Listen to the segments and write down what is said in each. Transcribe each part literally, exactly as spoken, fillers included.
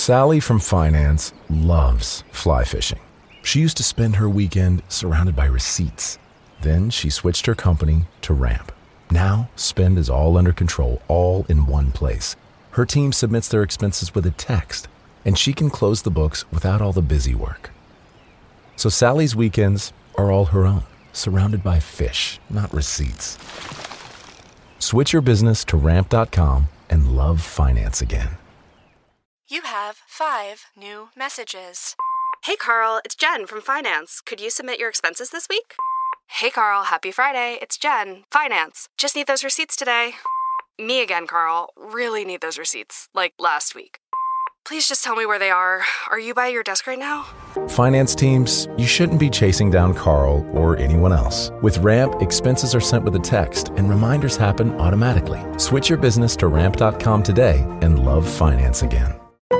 Sally from finance loves fly fishing. She used to spend her weekend surrounded by receipts. Then she switched her company to Ramp. Now, spend is all under control, all in one place. Her team submits their expenses with a text, and she can close the books without all the busy work. So Sally's weekends are all her own, surrounded by fish, not receipts. Switch your business to ramp dot com and love finance again. You have five new messages. Hey, Carl, it's Jen from Finance. Could you submit your expenses this week? Hey, Carl, happy Friday. It's Jen, Finance. Just need those receipts today. Me again, Carl. Really need those receipts, like last week. Please just tell me where they are. Are you by your desk right now? Finance teams, you shouldn't be chasing down Carl or anyone else. With Ramp, expenses are sent with a text and reminders happen automatically. Switch your business to ramp dot com today and love finance again.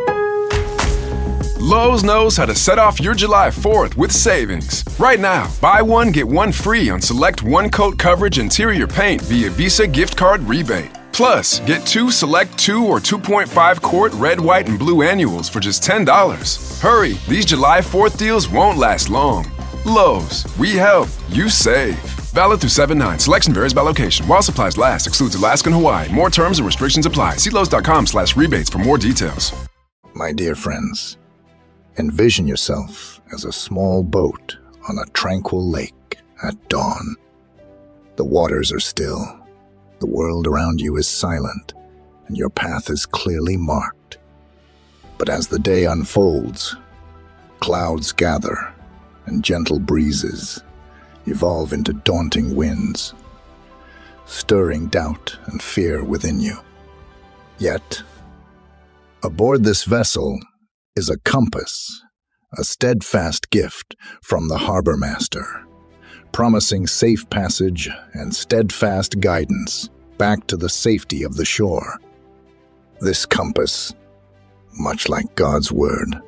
Lowe's knows how to set off your July fourth with savings. Right now, buy one, get one free on select one-coat coverage interior paint via Visa gift card rebate. Plus, get two select two or two point five quart red, white, and blue annuals for just ten dollars. Hurry, these July fourth deals won't last long. Lowe's, we help, you save. Valid through seven nine. Selection varies by location. While supplies last, excludes Alaska and Hawaii. More terms and restrictions apply. See Lowe's dot com slash rebates for more details. My dear friends, envision yourself as a small boat on a tranquil lake at dawn. The waters are still, the world around you is silent, and your path is clearly marked. But as the day unfolds, clouds gather, and gentle breezes evolve into daunting winds, stirring doubt and fear within you. Yet, aboard this vessel is a compass, a steadfast gift from the harbor master, promising safe passage and steadfast guidance back to the safety of the shore. This compass, much like God's word,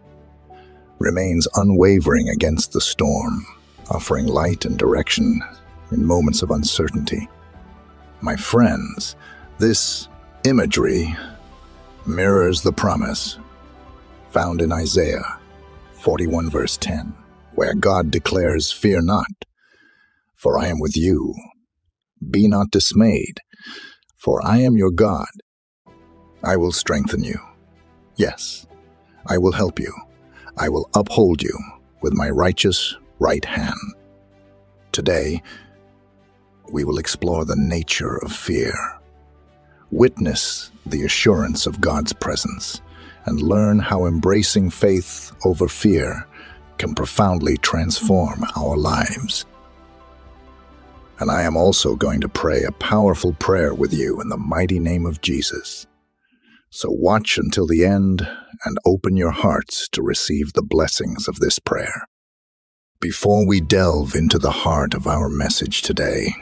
remains unwavering against the storm, offering light and direction in moments of uncertainty. My friends, this imagery mirrors the promise found in Isaiah forty-one verse ten, where God declares, "Fear not, for I am with you. Be not dismayed, for I am your God. I will strengthen you. Yes, I will help you. I will uphold you with my righteous right hand." Today, we will explore the nature of fear, witness the assurance of God's presence, and learn how embracing faith over fear can profoundly transform our lives. And I am also going to pray a powerful prayer with you in the mighty name of Jesus. So watch until the end and open your hearts to receive the blessings of this prayer. Before we delve into the heart of our message today,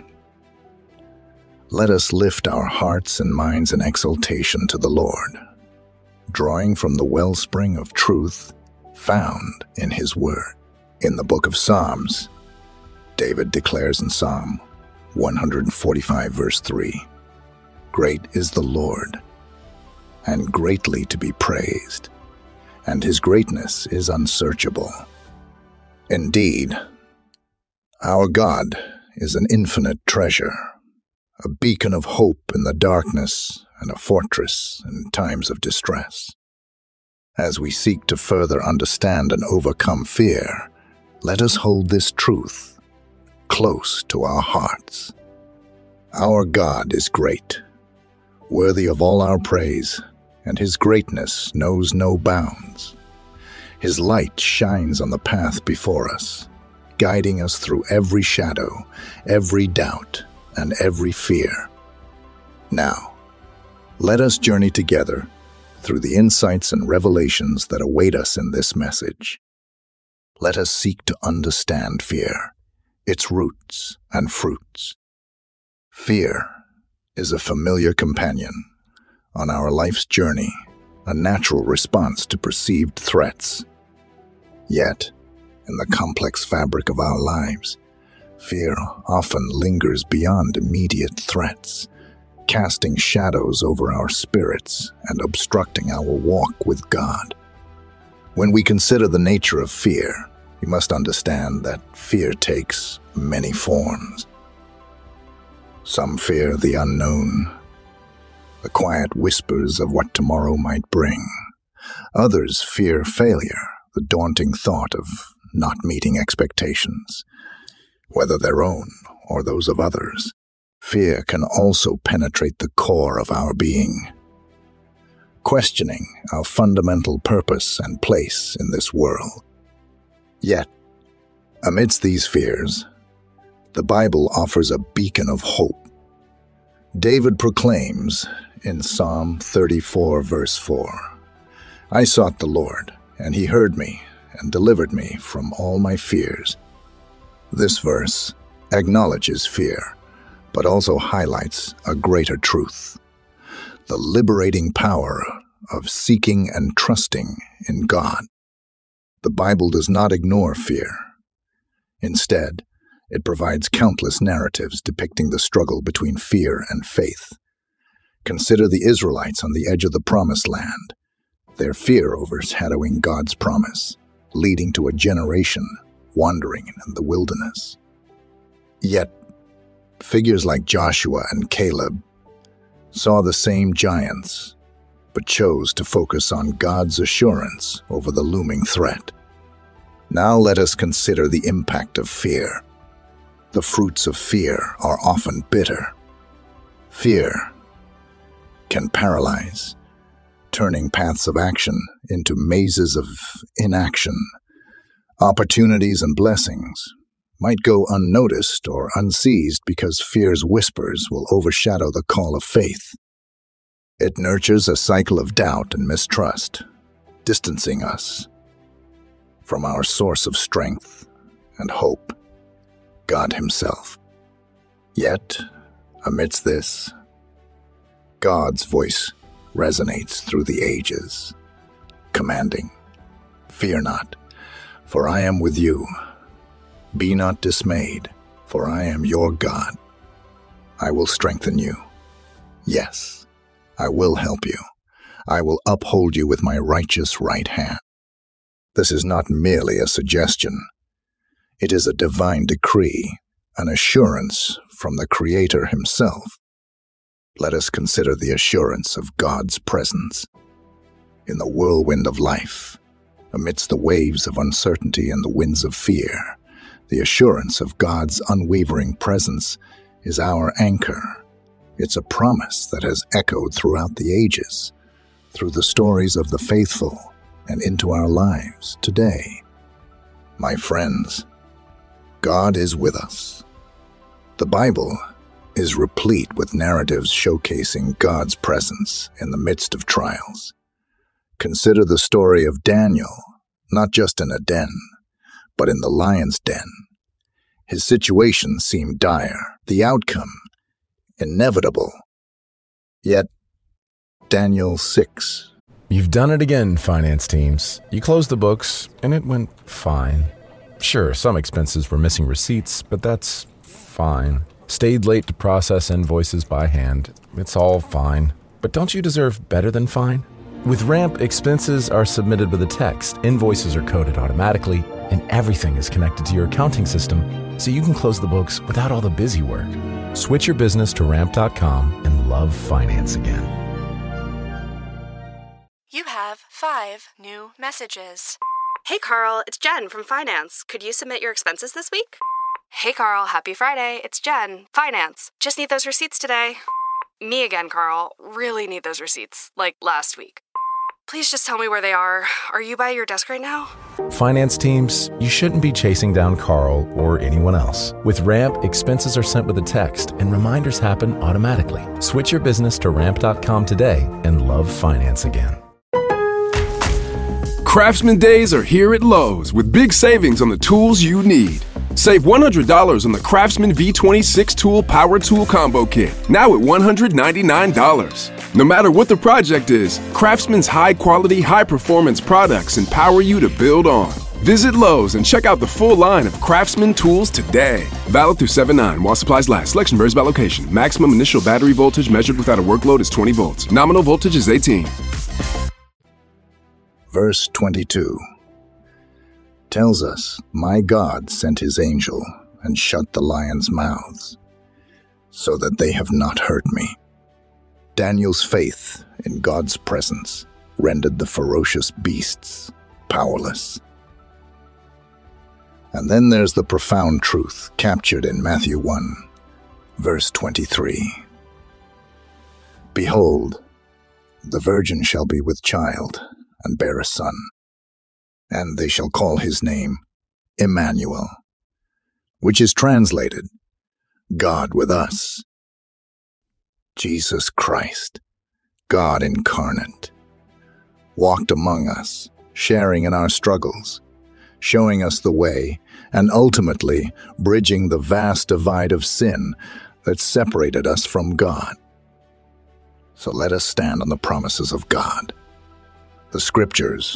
let us lift our hearts and minds in exaltation to the Lord, drawing from the wellspring of truth found in His Word. In the book of Psalms, David declares in Psalm one forty-five verse three, "Great is the Lord, and greatly to be praised, and His greatness is unsearchable." Indeed, our God is an infinite treasure, a beacon of hope in the darkness and a fortress in times of distress. As we seek to further understand and overcome fear, let us hold this truth close to our hearts. Our God is great, worthy of all our praise, and His greatness knows no bounds. His light shines on the path before us, guiding us through every shadow, every doubt, and every fear. Now, let us journey together through the insights and revelations that await us in this message. Let us seek to understand fear, its roots and fruits. Fear is a familiar companion on our life's journey, a natural response to perceived threats. Yet, in the complex fabric of our lives, fear often lingers beyond immediate threats, casting shadows over our spirits and obstructing our walk with God. When we consider the nature of fear, we must understand that fear takes many forms. Some fear the unknown, the quiet whispers of what tomorrow might bring. Others fear failure, the daunting thought of not meeting expectations, whether their own or those of others. Fear can also penetrate the core of our being, questioning our fundamental purpose and place in this world. Yet, amidst these fears, the Bible offers a beacon of hope. David proclaims in Psalm thirty-four, verse four, "I sought the Lord, and he heard me and delivered me from all my fears." This verse acknowledges fear, but also highlights a greater truth: the liberating power of seeking and trusting in God. The Bible does not ignore fear. Instead, it provides countless narratives depicting the struggle between fear and faith. Consider the Israelites on the edge of the Promised Land, their fear overshadowing God's promise, leading to a generation wandering in the wilderness. Yet, figures like Joshua and Caleb saw the same giants, but chose to focus on God's assurance over the looming threat. Now let us consider the impact of fear. The fruits of fear are often bitter. Fear can paralyze, turning paths of action into mazes of inaction. Opportunities and blessings might go unnoticed or unseized because fear's whispers will overshadow the call of faith. It nurtures a cycle of doubt and mistrust, distancing us from our source of strength and hope, God Himself. Yet, amidst this, God's voice resonates through the ages, commanding, "Fear not, for I am with you. Be not dismayed, for I am your God. I will strengthen you. Yes, I will help you. I will uphold you with my righteous right hand." This is not merely a suggestion. It is a divine decree, an assurance from the Creator Himself. Let us consider the assurance of God's presence. In the whirlwind of life, amidst the waves of uncertainty and the winds of fear, the assurance of God's unwavering presence is our anchor. It's a promise that has echoed throughout the ages, through the stories of the faithful, and into our lives today. My friends, God is with us. The Bible is replete with narratives showcasing God's presence in the midst of trials. Consider the story of Daniel, not just in a den, but in the lion's den. His situation seemed dire, the outcome inevitable. Yet, Daniel six. You've done it again, finance teams. You closed the books, and it went fine. Sure, some expenses were missing receipts, but that's fine. Stayed late to process invoices by hand. It's all fine. But don't you deserve better than fine? With Ramp, expenses are submitted with a text, invoices are coded automatically, and everything is connected to your accounting system, so you can close the books without all the busy work. Switch your business to ramp dot com and love finance again. You have five new messages. Hey, Carl, it's Jen from Finance. Could you submit your expenses this week? Hey, Carl, happy Friday. It's Jen, Finance. Just need those receipts today. Me again, Carl. Really need those receipts, like last week. Please just tell me where they are. Are you by your desk right now? Finance teams, you shouldn't be chasing down Carl or anyone else. With Ramp, expenses are sent with a text and reminders happen automatically. Switch your business to ramp dot com today and love finance again. Craftsman Days are here at Lowe's with big savings on the tools you need. Save one hundred dollars on the Craftsman V twenty-six Tool Power Tool Combo Kit, now at one hundred ninety-nine dollars. No matter what the project is, Craftsman's high-quality, high-performance products empower you to build on. Visit Lowe's and check out the full line of Craftsman tools today. Valid through seven nine while supplies last. Selection varies by location. Maximum initial battery voltage measured without a workload is twenty volts. Nominal voltage is eighteen. Verse twenty-two tells us, "My God sent his angel and shut the lions' mouths, so that they have not hurt me." Daniel's faith in God's presence rendered the ferocious beasts powerless. And then there's the profound truth captured in Matthew one, verse twenty-three. "Behold, the virgin shall be with child and bear a son, and they shall call his name Emmanuel," which is translated, God with us. Jesus Christ, God incarnate, walked among us, sharing in our struggles, showing us the way, and ultimately bridging the vast divide of sin that separated us from God. So let us stand on the promises of God. The Scriptures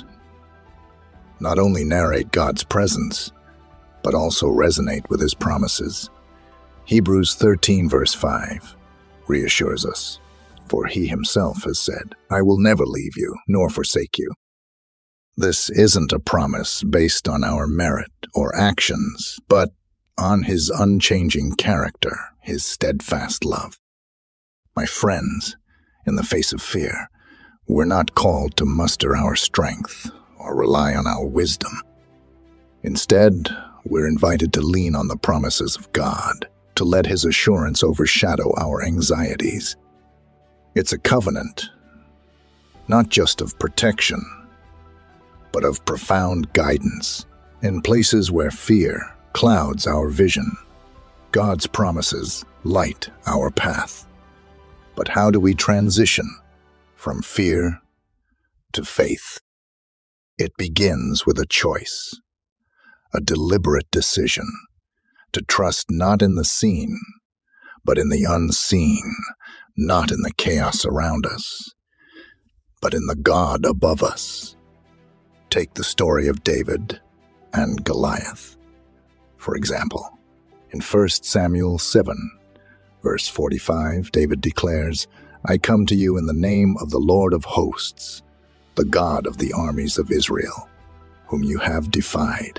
not only narrate God's presence, but also resonate with his promises. Hebrews thirteen verse five reassures us, "For he himself has said, I will never leave you nor forsake you." This isn't a promise based on our merit or actions, but on his unchanging character, his steadfast love. My friends, in the face of fear, we're not called to muster our strength or rely on our wisdom. Instead, we're invited to lean on the promises of God, to let his assurance overshadow our anxieties. It's a covenant, not just of protection, but of profound guidance. In places where fear clouds our vision, God's promises light our path. But how do we transition from fear to faith? It begins with a choice, a deliberate decision to trust not in the seen, but in the unseen, not in the chaos around us, but in the God above us. Take the story of David and Goliath, for example. In First Samuel seven, verse forty-five, David declares, "I come to you in the name of the Lord of hosts, the God of the armies of Israel, whom you have defied."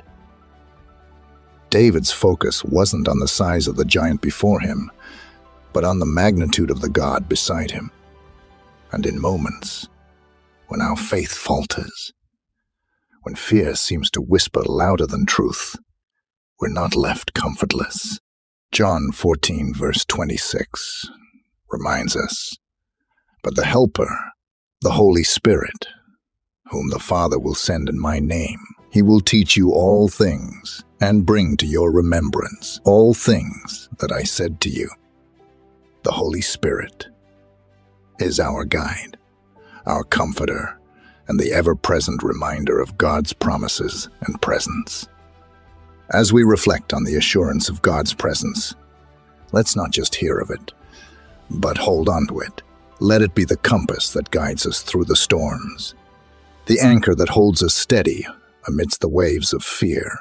David's focus wasn't on the size of the giant before him, but on the magnitude of the God beside him. And in moments when our faith falters, when fear seems to whisper louder than truth, we're not left comfortless. John fourteen, verse twenty-six reminds us, "But the Helper, the Holy Spirit, whom the Father will send in my name, he will teach you all things and bring to your remembrance all things that I said to you." The Holy Spirit is our guide, our comforter, and the ever-present reminder of God's promises and presence. As we reflect on the assurance of God's presence, let's not just hear of it, but hold on to it. Let it be the compass that guides us through the storms, the anchor that holds us steady amidst the waves of fear.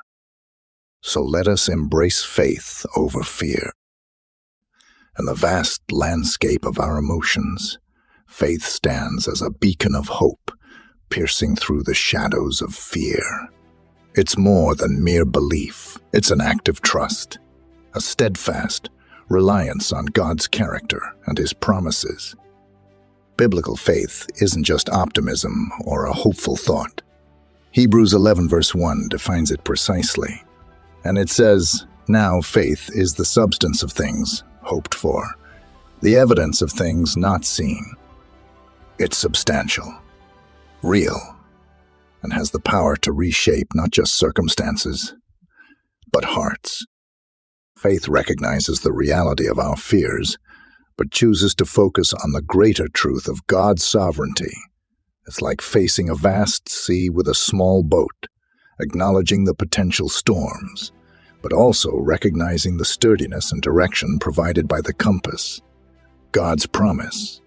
So let us embrace faith over fear. In the vast landscape of our emotions, faith stands as a beacon of hope, piercing through the shadows of fear. It's more than mere belief. It's an act of trust, a steadfast reliance on God's character and his promises. Biblical faith isn't just optimism or a hopeful thought. Hebrews eleven verse one defines it precisely, and it says, "Now faith is the substance of things hoped for, the evidence of things not seen." It's substantial, real, and has the power to reshape not just circumstances, but hearts. Faith recognizes the reality of our fears, but chooses to focus on the greater truth of God's sovereignty. It's like facing a vast sea with a small boat, acknowledging the potential storms, but also recognizing the sturdiness and direction provided by the compass, God's promise.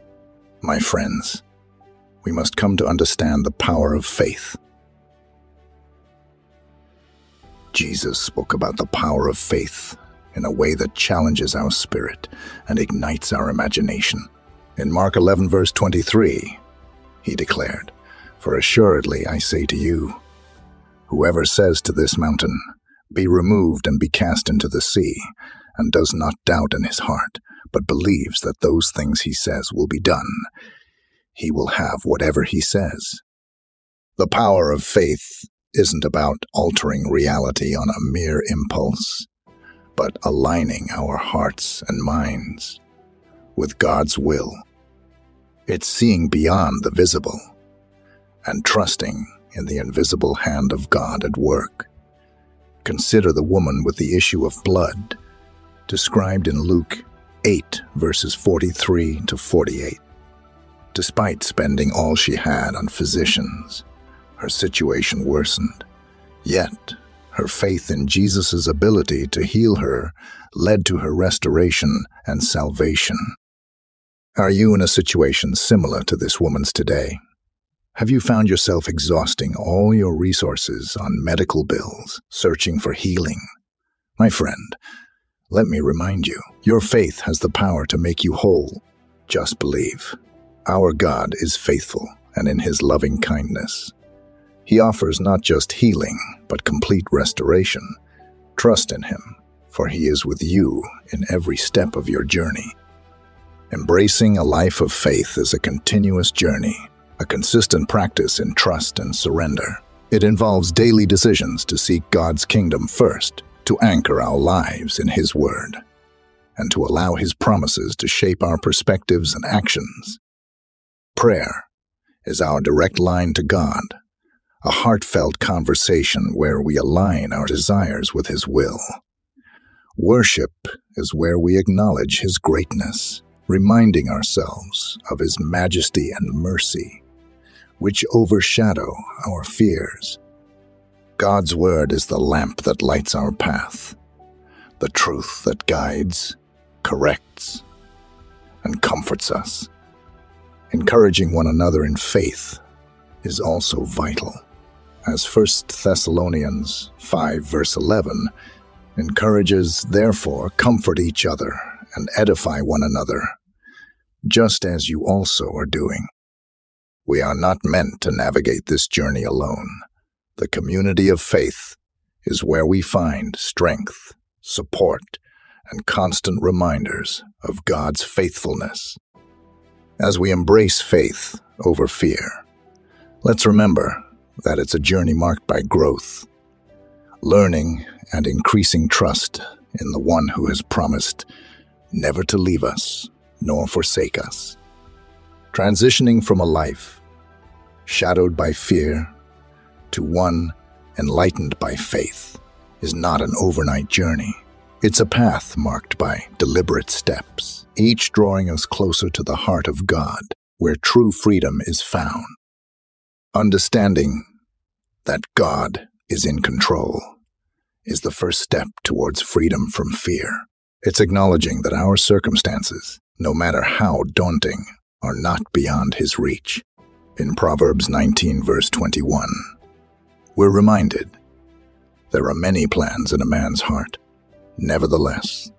My friends, we must come to understand the power of faith. Jesus spoke about the power of faith in a way that challenges our spirit and ignites our imagination. In Mark eleven, verse twenty-three, he declared, "For assuredly I say to you, whoever says to this mountain, 'Be removed and be cast into the sea,' and does not doubt in his heart, but believes that those things he says will be done, he will have whatever he says." The power of faith isn't about altering reality on a mere impulse, but aligning our hearts and minds with God's will. It's seeing beyond the visible and trusting in the invisible hand of God at work. Consider the woman with the issue of blood, described in Luke eight, verses forty-three to forty-eight. Despite spending all she had on physicians, her situation worsened. Yet, her faith in Jesus' ability to heal her led to her restoration and salvation. Are you in a situation similar to this woman's today? Have you found yourself exhausting all your resources on medical bills, searching for healing? My friend, let me remind you, your faith has the power to make you whole. Just believe. Our God is faithful and in his loving kindness. He offers not just healing, but complete restoration. Trust in him, for he is with you in every step of your journey. Embracing a life of faith is a continuous journey, a consistent practice in trust and surrender. It involves daily decisions to seek God's kingdom first, to anchor our lives in his word, and to allow his promises to shape our perspectives and actions. Prayer is our direct line to God, a heartfelt conversation where we align our desires with his will. Worship is where we acknowledge his greatness, reminding ourselves of his majesty and mercy, which overshadow our fears. God's word is the lamp that lights our path, the truth that guides, corrects, and comforts us. Encouraging one another in faith is also vital, as First Thessalonians five, verse eleven, encourages, "Therefore, comfort each other and edify one another, just as you also are doing." We are not meant to navigate this journey alone. The community of faith is where we find strength, support, and constant reminders of God's faithfulness. As we embrace faith over fear, let's remember that it's a journey marked by growth, learning and increasing trust in the one who has promised never to leave us nor forsake us. Transitioning from a life shadowed by fear to one enlightened by faith is not an overnight journey. It's a path marked by deliberate steps, each drawing us closer to the heart of God, where true freedom is found. Understanding that God is in control is the first step towards freedom from fear. It's acknowledging that our circumstances, no matter how daunting, are not beyond his reach. In Proverbs nineteen, verse twenty-one, we're reminded, "There are many plans in a man's heart. Nevertheless,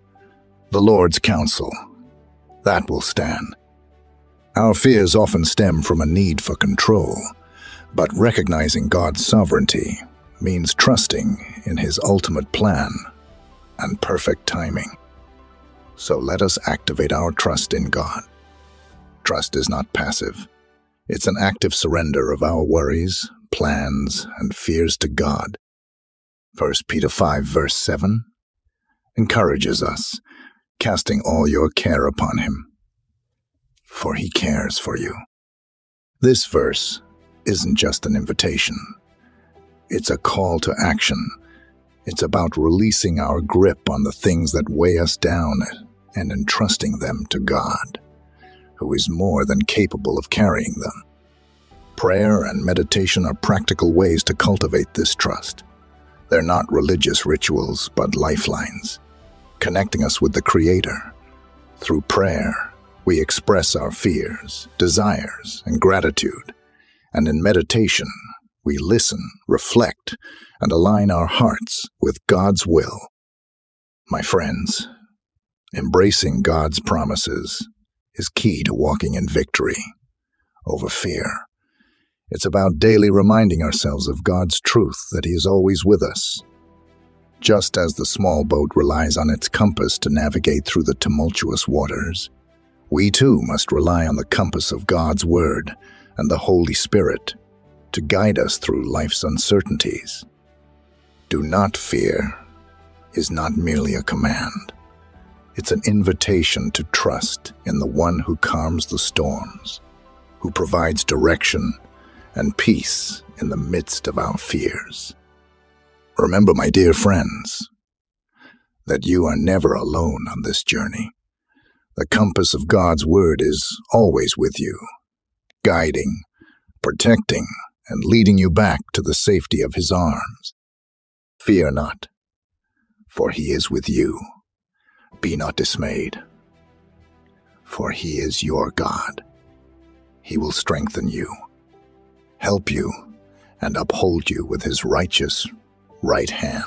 the Lord's counsel, that will stand." Our fears often stem from a need for control, but recognizing God's sovereignty means trusting in his ultimate plan and perfect timing. So let us activate our trust in God. Trust is not passive. It's an active surrender of our worries, plans, and fears to God. First Peter five, verse seven encourages us, "Casting all your care upon him, for he cares for you." This verse isn't just an invitation. It's a call to action. It's about releasing our grip on the things that weigh us down and entrusting them to God, who is more than capable of carrying them. Prayer and meditation are practical ways to cultivate this trust. They're not religious rituals, but lifelines, connecting us with the Creator. Through prayer, we express our fears, desires, and gratitude, and in meditation, we listen, reflect, and align our hearts with God's will. My friends, embracing God's promises is key to walking in victory over fear. It's about daily reminding ourselves of God's truth that He is always with us. Just as the small boat relies on its compass to navigate through the tumultuous waters, we too must rely on the compass of God's Word and the Holy Spirit to guide us through life's uncertainties. Do not fear is not merely a command. It's an invitation to trust in the one who calms the storms, who provides direction and peace in the midst of our fears. Remember, my dear friends, that you are never alone on this journey. The compass of God's Word is always with you, guiding, protecting, and leading you back to the safety of His arms. Fear not, for He is with you. Be not dismayed, for He is your God. He will strengthen you, help you, and uphold you with His righteous right hand.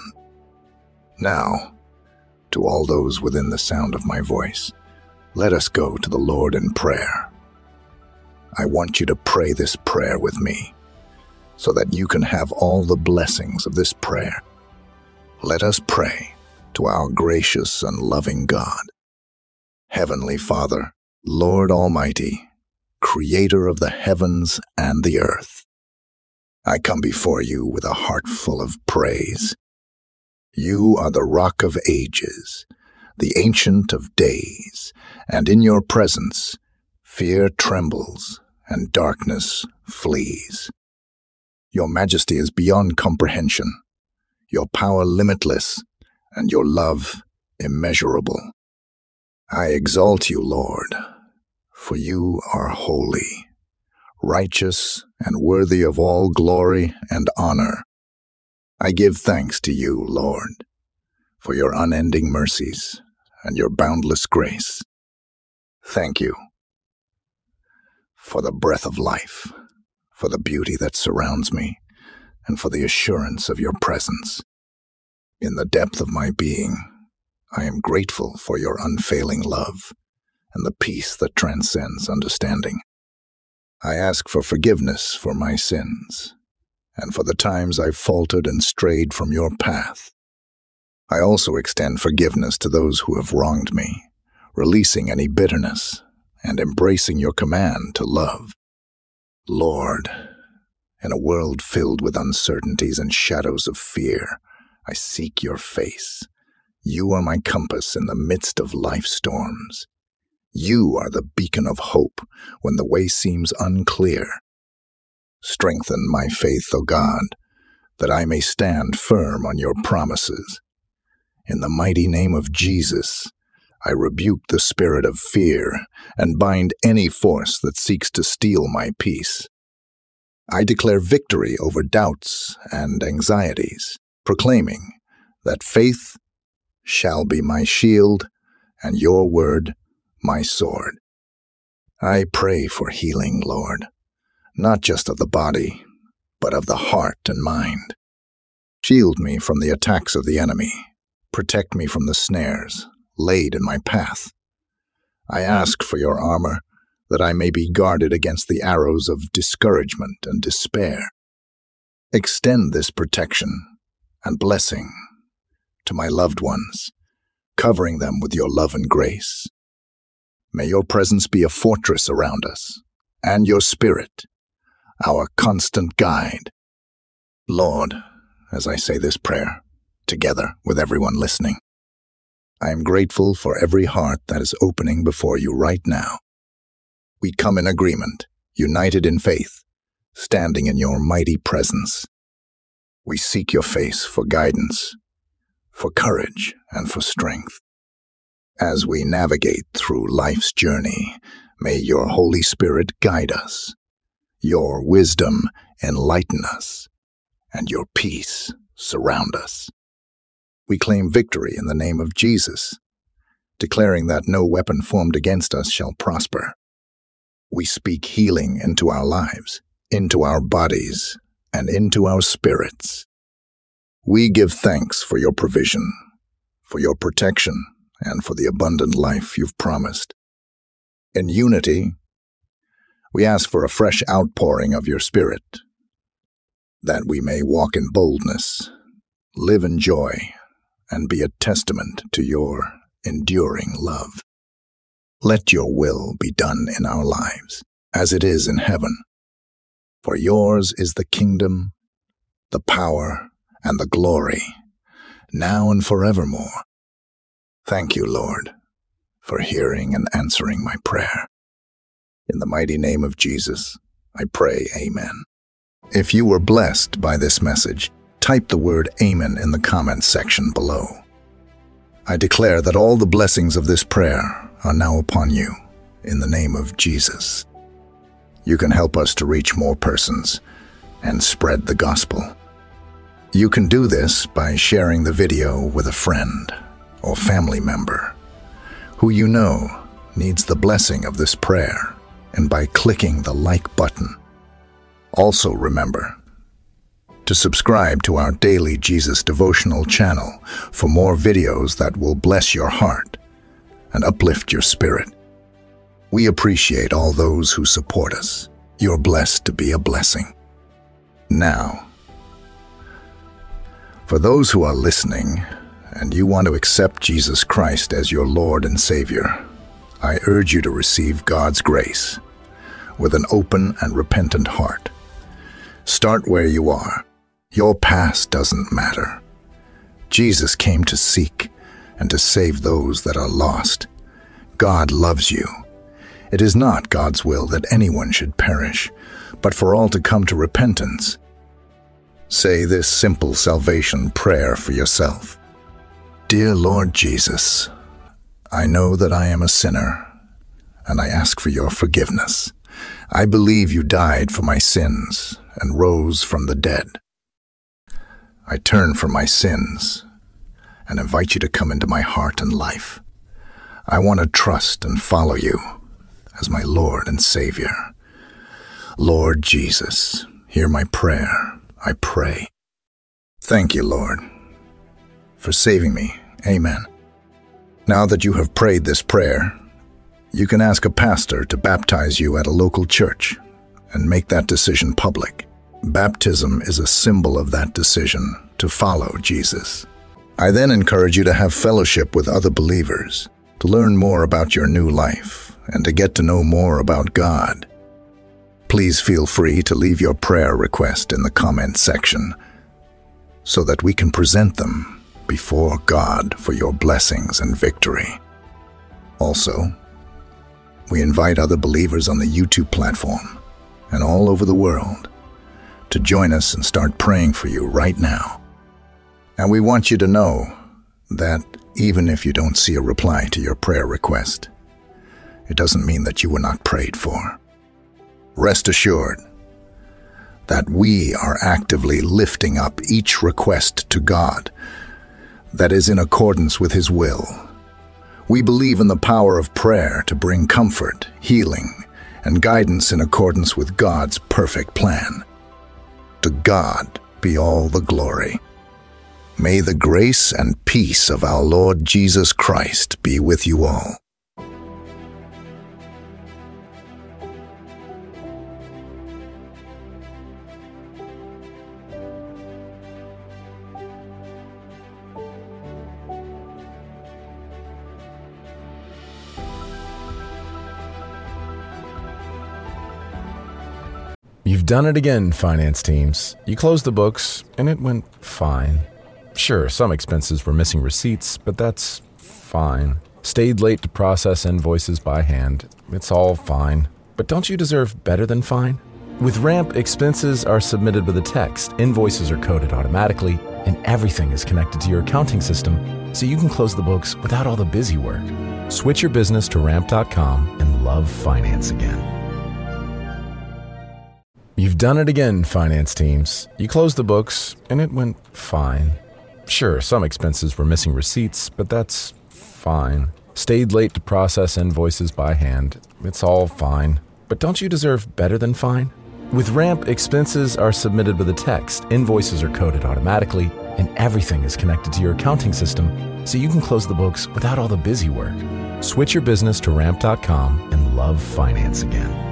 Now, to all those within the sound of my voice, let us go to the Lord in prayer. I want you to pray this prayer with me, so that you can have all the blessings of this prayer. Let us pray to our gracious and loving God. Heavenly Father, Lord Almighty, Creator of the heavens and the earth, I come before you with a heart full of praise. You are the Rock of Ages, the Ancient of Days, and in your presence, fear trembles and darkness flees. Your majesty is beyond comprehension, your power limitless, and your love immeasurable. I exalt you, Lord, for you are holy, righteous, and worthy of all glory and honor. I give thanks to you, Lord, for your unending mercies and your boundless grace. Thank you for the breath of life, for the beauty that surrounds me, and for the assurance of your presence. In the depth of my being, I am grateful for your unfailing love and the peace that transcends understanding. I ask for forgiveness for my sins and for the times I've faltered and strayed from your path. I also extend forgiveness to those who have wronged me, releasing any bitterness and embracing your command to love. Lord, in a world filled with uncertainties and shadows of fear, I seek your face. You are my compass in the midst of life's storms. You are the beacon of hope when the way seems unclear. Strengthen my faith, O God, that I may stand firm on your promises. In the mighty name of Jesus, I rebuke the spirit of fear and bind any force that seeks to steal my peace. I declare victory over doubts and anxieties, proclaiming that faith shall be my shield and your word my sword. I pray for healing, Lord, not just of the body, but of the heart and mind. Shield me from the attacks of the enemy. Protect me from the snares laid in my path. I ask for your armor, that I may be guarded against the arrows of discouragement and despair. Extend this protection and blessing to my loved ones, covering them with your love and grace. May your presence be a fortress around us, and your spirit, our constant guide. Lord, as I say this prayer, together with everyone listening, I am grateful for every heart that is opening before you right now. We come in agreement, united in faith, standing in your mighty presence. We seek your face for guidance, for courage, and for strength. As we navigate through life's journey, may your Holy Spirit guide us, your wisdom enlighten us, and your peace surround us. We claim victory in the name of Jesus, declaring that no weapon formed against us shall prosper. We speak healing into our lives, into our bodies, and into our spirits. We give thanks for your provision, for your protection, and for the abundant life you've promised. In unity, we ask for a fresh outpouring of your Spirit, that we may walk in boldness, live in joy, and be a testament to your enduring love. Let your will be done in our lives, as it is in heaven. For yours is the kingdom, the power, and the glory, now and forevermore. Thank you, Lord, for hearing and answering my prayer. In the mighty name of Jesus, I pray, amen. If you were blessed by this message, type the word amen in the comments section below. I declare that all the blessings of this prayer are now upon you, in the name of Jesus. You can help us to reach more persons and spread the gospel. You can do this by sharing the video with a friend or family member who you know needs the blessing of this prayer, and by clicking the like button. Also remember to subscribe to our daily Jesus devotional channel for more videos that will bless your heart and uplift your spirit. We appreciate all those who support us. You're blessed to be a blessing. Now, for those who are listening and you want to accept Jesus Christ as your Lord and Savior, I urge you to receive God's grace with an open and repentant heart. Start where you are. Your past doesn't matter. Jesus came to seek and to save those that are lost. God loves you. It is not God's will that anyone should perish, but for all to come to repentance. Say this simple salvation prayer for yourself. Dear Lord Jesus, I know that I am a sinner, and I ask for your forgiveness. I believe you died for my sins and rose from the dead. I turn from my sins and invite you to come into my heart and life. I want to trust and follow you as my Lord and Savior. Lord Jesus, hear my prayer, I pray. Thank you, Lord, for saving me. Amen. Now that you have prayed this prayer, you can ask a pastor to baptize you at a local church and make that decision public. Baptism is a symbol of that decision to follow Jesus. I then encourage you to have fellowship with other believers, to learn more about your new life, and to get to know more about God. Please feel free to leave your prayer request in the comment section so that we can present them before God for your blessings and victory. Also, we invite other believers on the YouTube platform and all over the world to join us and start praying for you right now. And we want you to know that even if you don't see a reply to your prayer request, it doesn't mean that you were not prayed for. Rest assured that we are actively lifting up each request to God that is in accordance with His will. We believe in the power of prayer to bring comfort, healing, and guidance in accordance with God's perfect plan. To God be all the glory. May the grace and peace of our Lord Jesus Christ be with you all. You've done it again, finance teams. You closed the books, and it went fine. Sure, some expenses were missing receipts, but that's fine. Stayed late to process invoices by hand. It's all fine. But don't you deserve better than fine? With Ramp, expenses are submitted with a text, invoices are coded automatically, and everything is connected to your accounting system, so you can close the books without all the busy work. Switch your business to ramp dot com and love finance again. You've done it again, finance teams. You closed the books, and it went fine. Sure, some expenses were missing receipts, but that's fine. Stayed late to process invoices by hand. It's all fine. But don't you deserve better than fine? With Ramp, expenses are submitted with a text, invoices are coded automatically, and everything is connected to your accounting system so you can close the books without all the busy work. Switch your business to ramp dot com and love finance again.